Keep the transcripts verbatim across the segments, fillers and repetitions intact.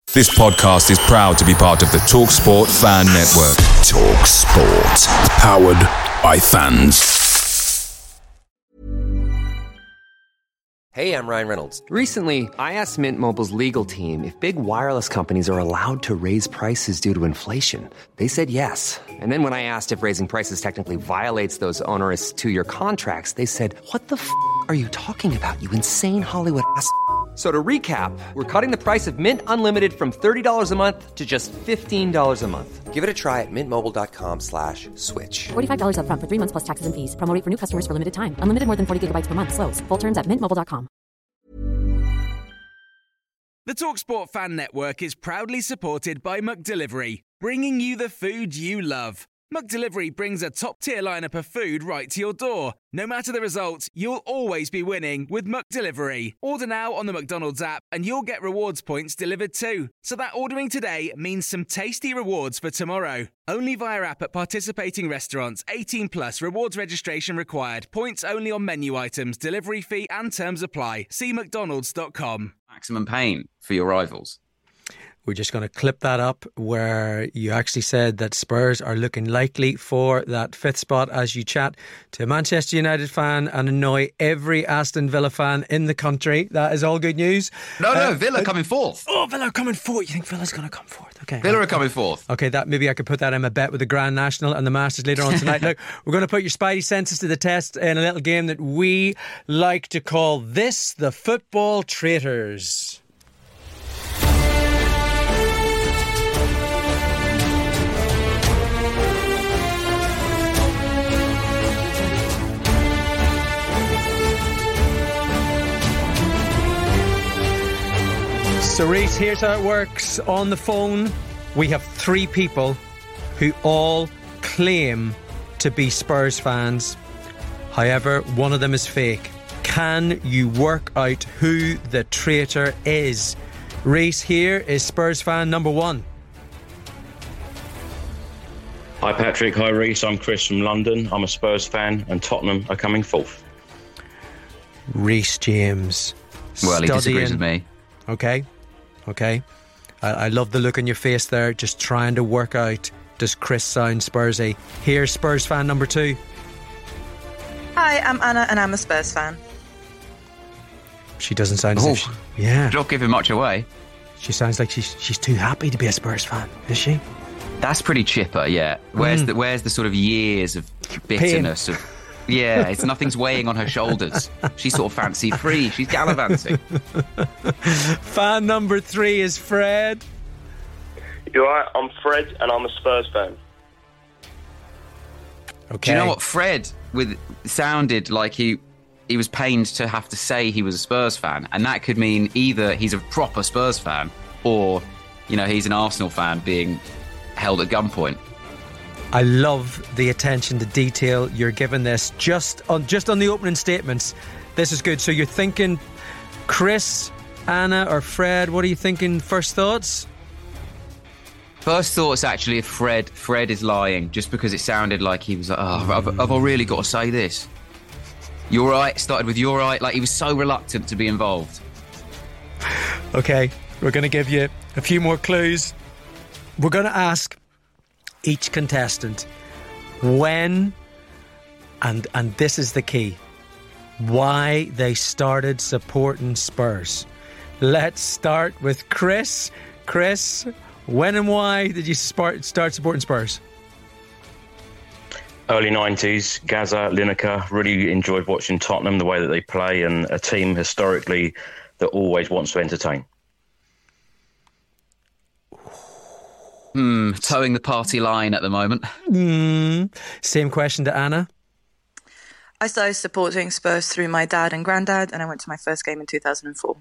This podcast is proud to be part of the TalkSport Fan Network. TalkSport. Powered by fans. Hey, I'm Ryan Reynolds. Recently, I asked Mint Mobile's legal team if big wireless companies are allowed to raise prices due to inflation. They said yes. And then when I asked if raising prices technically violates those onerous two-year contracts, they said, what the f*** are you talking about, you insane Hollywood ass f- So to recap, we're cutting the price of Mint Unlimited from thirty dollars a month to just fifteen dollars a month. Give it a try at mintmobile.com slash switch. forty-five dollars up front for three months plus taxes and fees. Promo rate for new customers for limited time. Unlimited more than forty gigabytes per month. Slows full terms at mint mobile dot com. The TalkSport Fan Network is proudly supported by McDelivery, bringing you the food you love. McDelivery brings a top-tier lineup of food right to your door. No matter the result, you'll always be winning with McDelivery. Order now on the McDonald's app and you'll get rewards points delivered too. So that ordering today means some tasty rewards for tomorrow. Only via app at participating restaurants. eighteen plus rewards registration required. Points only on menu items. Delivery fee and terms apply. See mcdonalds dot com. Maximum pain for your rivals. We're just going to clip that up where you actually said that Spurs are looking likely for that fifth spot as you chat to a Manchester United fan and annoy every Aston Villa fan in the country. That is all good news. No, no, uh, Villa uh, coming fourth. Oh, Villa are coming fourth. You think Villa's going to come fourth? Okay. Villa are coming fourth. Okay, that maybe I could put that in my bet with the Grand National and the Masters later on tonight. Look, we're going to put your spidey senses to the test in a little game that we like to call this the Football Traitors. So Reece, here's how it works. On the phone, we have three people who all claim to be Spurs fans. However, one of them is fake. Can you work out who the traitor is? Reece, here is Spurs fan number one. Hi Patrick, hi Reece, I'm Chris from London. I'm a Spurs fan and Tottenham are coming fourth. Reece James. Well, he studying. disagrees with me. Okay. Okay, I, I love the look on your face there, just trying to work out, does Chris sound Spursy? Here's Spurs fan number two. Hi, I'm Anna and I'm a Spurs fan. She doesn't sound as oh, if she, yeah. Don't give him much away. She sounds like she's she's too happy to be a Spurs fan, is she? That's pretty chipper, yeah. Where's mm. the where's the sort of years of bitterness Pain. of yeah, it's nothing's weighing on her shoulders. She's sort of fancy free. She's gallivanting. Fan number three is Fred. You alright? I'm Fred and I'm a Spurs fan. Okay. Do you know what? Fred with sounded like he he was pained to have to say he was a Spurs fan, and that could mean either he's a proper Spurs fan or, you know, he's an Arsenal fan being held at gunpoint. I love the attention to detail you're giving this. Just on just on the opening statements, this is good. So you're thinking Chris, Anna or Fred, what are you thinking? First thoughts? First thoughts actually if Fred Fred is lying, just because it sounded like he was like, oh, have, have I really got to say this? You're right, started with you're right, like he was so reluctant to be involved. Okay, we're going to give you a few more clues. We're going to ask each contestant when, and and this is the key, why they started supporting Spurs. Let's start with Chris. Chris, when and why did you start supporting Spurs? Early nineties, Gaza, Lineker, really enjoyed watching Tottenham, the way that they play, and a team historically that always wants to entertain. Hmm, towing the party line at the moment. Mm. Same question to Anna. I started supporting Spurs through my dad and granddad, and I went to my first game in two thousand four.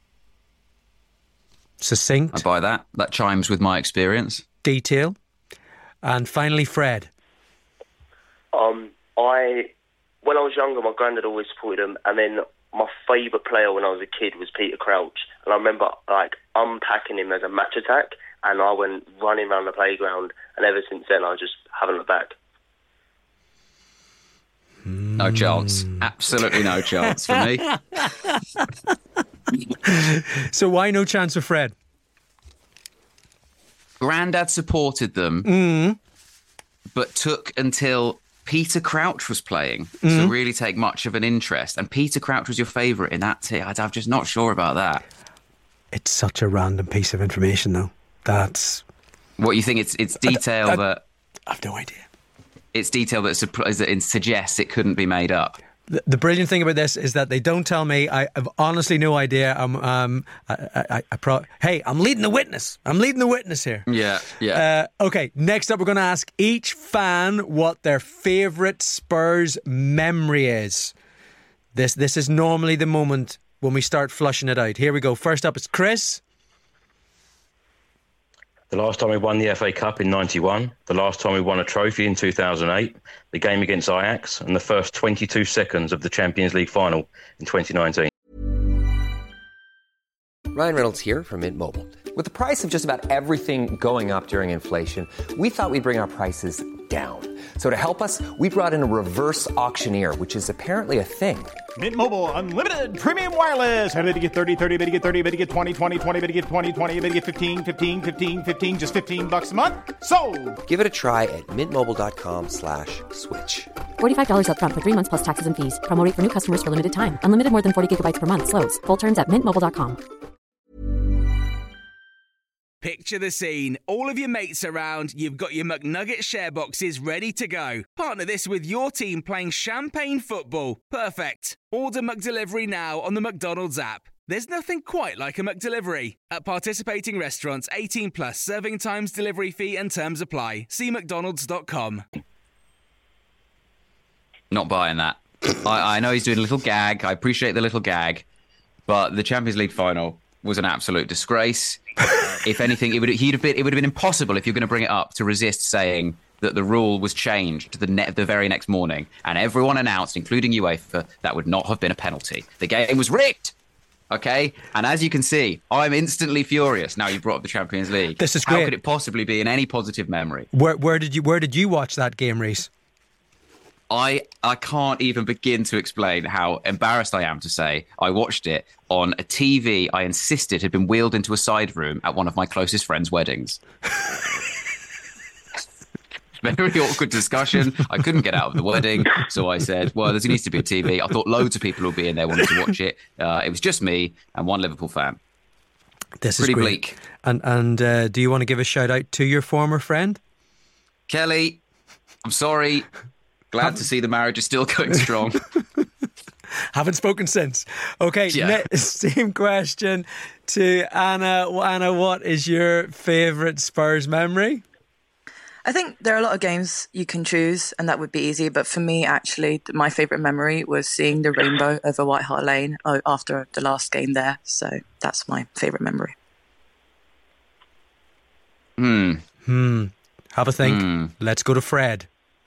Succinct. I buy that. That chimes with my experience. Detail. And finally, Fred. Um, I, when I was younger, my granddad always supported him, and then my favourite player when I was a kid was Peter Crouch, and I remember like unpacking him as a match attack. And I went running around the playground, and ever since then, I just haven't looked back. No chance. Absolutely no chance for me. So why no chance for Fred? Grandad supported them, mm. but took until Peter Crouch was playing mm. to really take much of an interest. And Peter Crouch was your favourite in that team. I'm just not sure about that. It's such a random piece of information, though. That's... What, you think it's it's detail I, I, that... I have no idea. It's detail that, surprise, that it suggests it couldn't be made up. The, the brilliant thing about this is that they don't tell me. I have honestly no idea. I'm, um, I, I, I pro- hey, I'm leading the witness. I'm leading the witness here. Yeah, yeah. Uh, okay, next up, we're going to ask each fan what their favourite Spurs memory is. This, this is normally the moment when we start flushing it out. Here we go. First up, it's Chris. The last time we won the F A Cup in ninety-one, the last time we won a trophy in two thousand eight, the game against Ajax, and the first twenty-two seconds of the Champions League final in twenty nineteen. Ryan Reynolds here from Mint Mobile. With the price of just about everything going up during inflation, we thought we'd bring our prices down. So to help us, we brought in a reverse auctioneer, which is apparently a thing. Mint Mobile Unlimited Premium Wireless. How to get thirty, thirty, how to get thirty, how to get twenty, twenty, twenty, how to get twenty, twenty, how to get fifteen, fifteen, fifteen, fifteen, just fifteen bucks a month? Sold! Give it a try at mintmobile.com slash switch. forty-five dollars up front for three months plus taxes and fees. Promo rate for new customers for limited time. Unlimited more than forty gigabytes per month. Slows full terms at mint mobile dot com. Picture the scene. All of your mates around, you've got your McNugget share boxes ready to go. Partner this with your team playing champagne football. Perfect. Order McDelivery now on the McDonald's app. There's nothing quite like a McDelivery. At participating restaurants, eighteen plus, serving times, delivery fee and terms apply. See mcdonalds dot com. Not buying that. I, I know he's doing a little gag. I appreciate the little gag. But the Champions League final was an absolute disgrace. If anything, it would he'd have been it would have been impossible if you're going to bring it up to resist saying that the rule was changed the ne- the very next morning, and everyone announced, including UEFA, that would not have been a penalty. The game was rigged. Okay, and as you can see, I'm instantly furious now you brought up the Champions League. This is great. How could it possibly be in any positive memory? Where where did you where did you watch that game, Reese? I I can't even begin to explain how embarrassed I am to say I watched it on a T V I insisted had been wheeled into a side room at one of my closest friends' weddings. Very awkward discussion. I couldn't get out of the wedding, so I said, well, there needs to be a T V. I thought loads of people would be in there wanting to watch it. Uh, it was just me and one Liverpool fan. This Pretty is great. bleak. And, and uh, do you want to give a shout out to your former friend? Kelly, I'm sorry. Glad to see the marriage is still going strong. Haven't spoken since. Okay, Yeah. ne- same question to Anna. Anna, what is your favourite Spurs memory? I think there are a lot of games you can choose, and that would be easy. But for me, actually, my favourite memory was seeing the rainbow over White Hart Lane after the last game there. So that's my favourite memory. Hmm. Hmm. Have a think. Hmm. Let's go to Fred.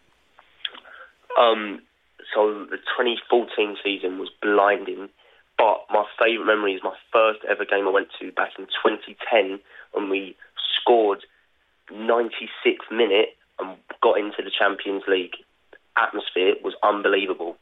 Um, so the twenty fourteen season was blinding, but my favourite memory is my first ever game I went to back in twenty ten when we scored ninety-sixth minute and got into the Champions League. Atmosphere was unbelievable.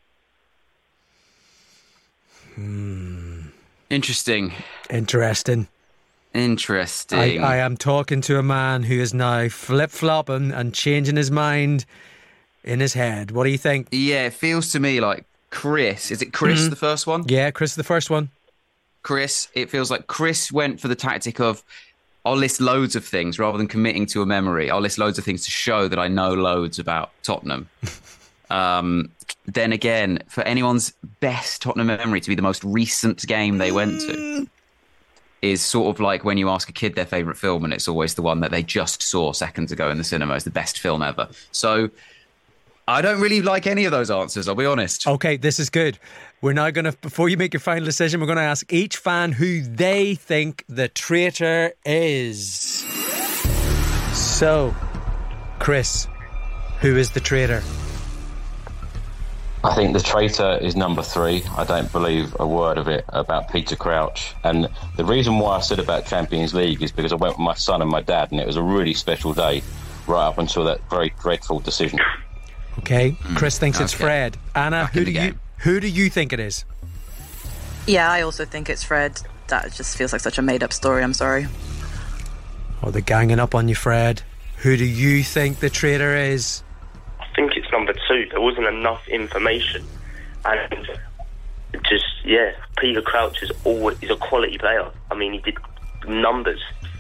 Hmm. Interesting. Interesting. Interesting. I, I am talking to a man who is now flip-flopping and changing his mind in his head. What do you think? Yeah, it feels to me like Chris. Is it Chris, Mhm. the first one? Yeah, Chris, the first one. Chris, it feels like Chris went for the tactic of, I'll list loads of things rather than committing to a memory. I'll list loads of things to show that I know loads about Tottenham. um, then again, for anyone's best Tottenham memory to be the most recent game they went to is sort of like when you ask a kid their favourite film and it's always the one that they just saw seconds ago in the cinema as the best film ever. So I don't really like any of those answers, I'll be honest. Okay, this is good. We're now going to, before you make your final decision, we're going to ask each fan who they think the traitor is. So, Chris, who is the traitor? I think the traitor is number three. I don't believe a word of it about Peter Crouch. And the reason why I said about Champions League is because I went with my son and my dad, and it was a really special day right up until that very dreadful decision. Okay, Chris thinks it's okay. Fred. Anna, Back who in do the you game. who do you think it is? Yeah, I also think it's Fred. That just feels like such a made-up story. I'm sorry. Oh, they're ganging up on you, Fred. Who do you think the traitor is? I think it's number two. There wasn't enough information. And just, yeah, Peter Crouch is always is a quality player. I mean, he did numbers.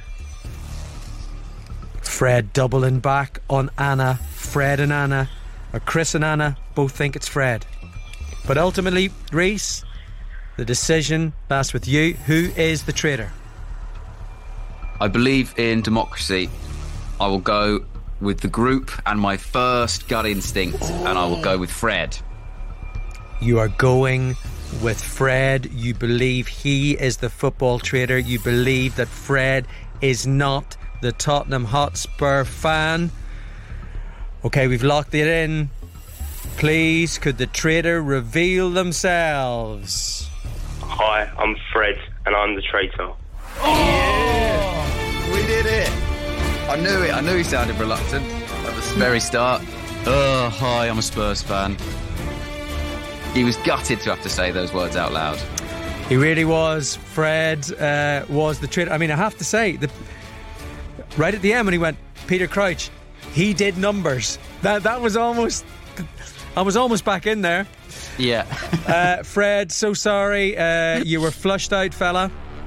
Fred doubling back on Anna. Fred and Anna, or Chris and Anna, both think it's Fred. But ultimately, Reese, the decision lies with you. Who is the traitor? I believe in democracy. I will go with the group and my first gut instinct, oh. and I will go with Fred. You are going with Fred. You believe he is the football traitor. You believe that Fred is not the Tottenham Hotspur fan. Okay, we've locked it in. Please, could the traitor reveal themselves? Hi, I'm Fred, and I'm the traitor. Oh! Yeah! We did it! I knew it. I knew he sounded reluctant at the very start. Oh, hi, I'm a Spurs fan. He was gutted to have to say those words out loud. He really was. Fred uh, was the traitor. I mean, I have to say, the, right at the end when he went, Peter Crouch, he did numbers. That that was almost... I was almost back in there. Yeah. uh, Fred, so sorry. Uh, you were flushed out, fella.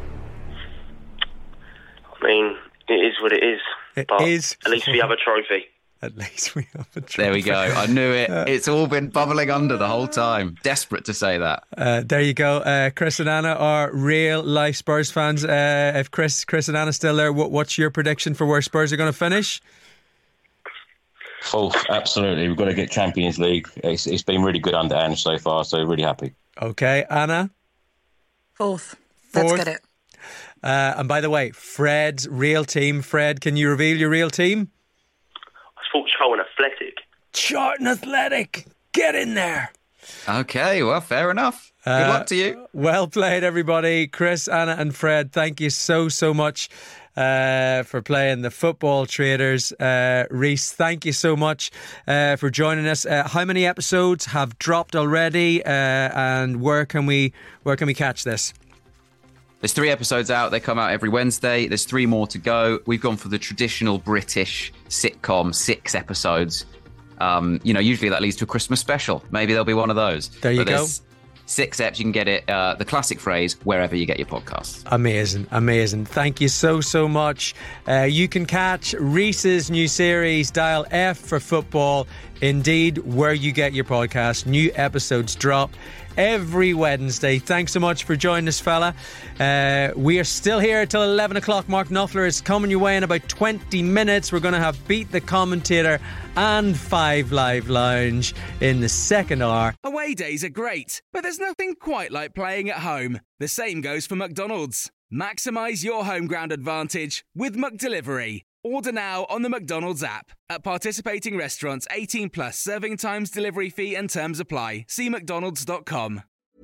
I mean, it is what it is. It but is. At least we have a trophy. At least we have a trophy. There we go. I knew it. It's all been bubbling under the whole time. Desperate to say that. Uh, there you go. Uh, Chris and Anna are real life Spurs fans. Uh, if Chris, Chris and Anna still there, what, what's your prediction for where Spurs are going to finish? Fourth, absolutely. We've got to get Champions League. It's, it's been really good under Ange so far, so really happy. Okay, Anna? Fourth. Fourth. Let's get it. Uh, and by the way, Fred's real team. Fred, can you reveal your real team? I thought Charlton Athletic. Charlton Athletic. Get in there. Okay, well, fair enough. Good uh, luck to you. Well played, everybody. Chris, Anna and Fred, thank you so, so much uh, for playing the Football Traders. Uh, Reese, thank you so much uh, for joining us. Uh, how many episodes have dropped already, uh, and where can we where can we catch this? There's three episodes out. They come out every Wednesday. There's three more to go. We've gone for the traditional British sitcom, six episodes. Um, you know, usually that leads to a Christmas special. Maybe there'll be one of those. There you but go. Six eps, you can get it, uh, the classic phrase, wherever you get your podcasts. Amazing, amazing. Thank you so, so much. Uh, you can catch Reese's new series, Dial F for Football, indeed, where you get your podcast. New episodes drop every Wednesday. Thanks so much for joining us, fella. Uh, we are still here till eleven o'clock. Mark Knopfler is coming your way in about twenty minutes. We're going to have Beat the Commentator and Five Live Lounge in the second hour. Away days are great, but there's nothing quite like playing at home. The same goes for McDonald's. Maximise your home ground advantage with McDelivery. Order now on the McDonald's app. At participating restaurants, eighteen plus, serving times, delivery fee and terms apply. See mcdonalds dot com.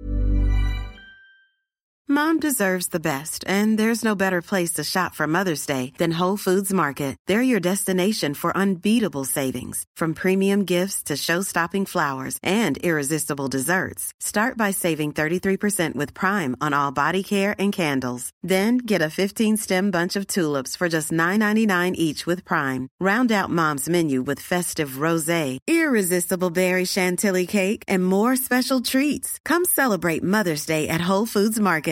Mom deserves the best, and there's no better place to shop for Mother's Day than Whole Foods Market. They're your destination for unbeatable savings, from premium gifts to show-stopping flowers and irresistible desserts. Start by saving thirty-three percent with Prime on all body care and candles. Then get a fifteen-stem bunch of tulips for just nine ninety-nine each with Prime. Round out Mom's menu with festive rosé, irresistible berry chantilly cake, and more special treats. Come celebrate Mother's Day at Whole Foods Market.